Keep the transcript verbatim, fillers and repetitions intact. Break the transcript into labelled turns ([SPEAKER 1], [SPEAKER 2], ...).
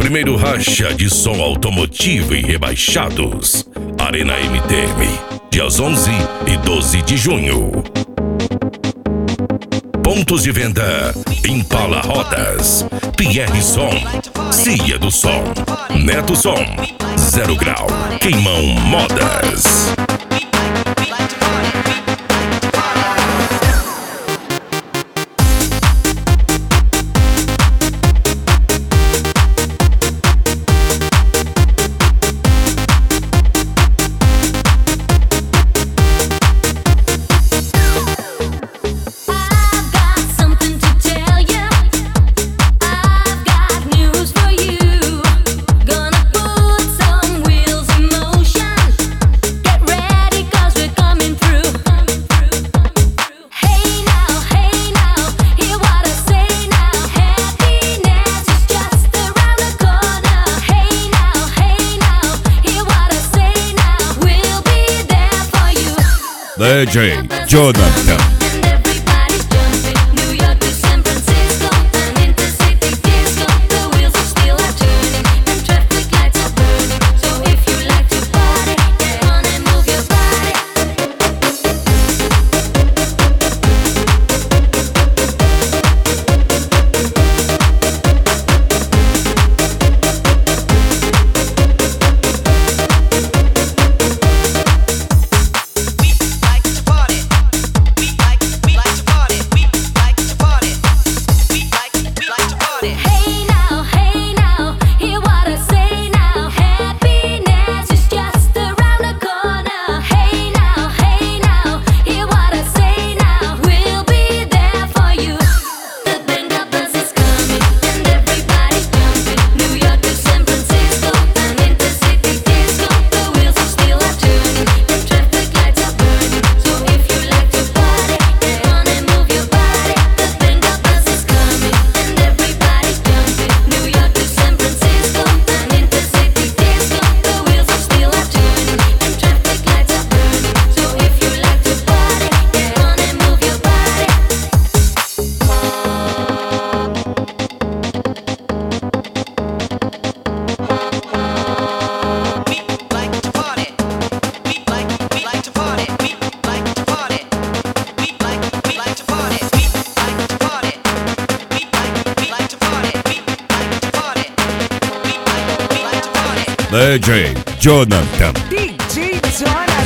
[SPEAKER 1] primeiro racha de som automotivo e rebaixados. Arena M T M, dias onze e doze de junho. Pontos de venda: Impala Rodas, Pierre Som, Cia do Som, Neto Som, Zero Grau, Queimão Modas.
[SPEAKER 2] D J Jonathan. D J Jonathan.
[SPEAKER 3] D J Jonathan.